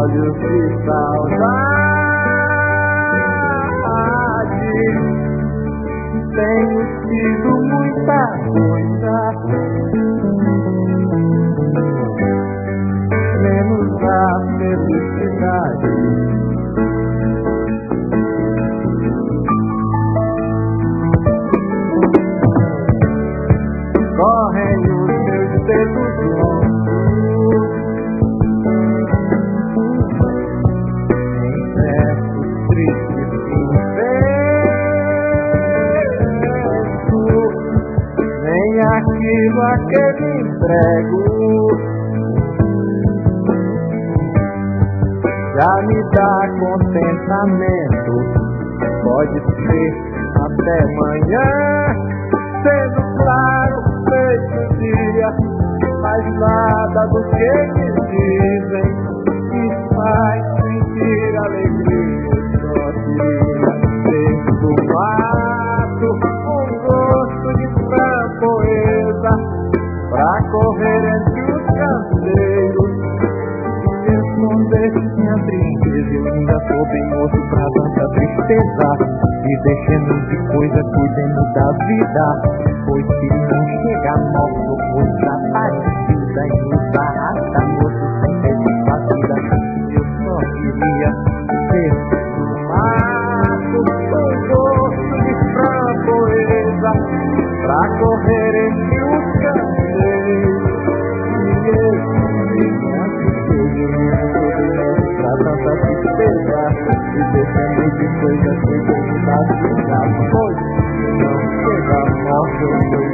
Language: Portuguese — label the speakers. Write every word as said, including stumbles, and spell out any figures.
Speaker 1: olhos de saudade. Tenho sido muita coisa, menos a felicidade. Correm os meus dedos longos em versos tristes sem verso, nem aquilo a que me entrego já me dá contentamento. Pode ser até amanhã, sendo claro, feito dia, mas nada do que me dizem me faz sentir alegria. Só queria ter do mato um gosto de framboesa pra correr entre os canteiros e esconder minha tristeza. Eu ainda sou bem moço pra tanta tristeza, e deixemos de coisa, cuidemos da vida, pois se não chega nosso coisa parecida e nos arrasta moço sem satisfazida. Eu só queria ter no mato um gosto de framboesa pra correr entre os canteiros e esconder minha tristeza. Pra tanta tristeza, e deixemos de coisa, cuidemos da vida, pois não chega a morte.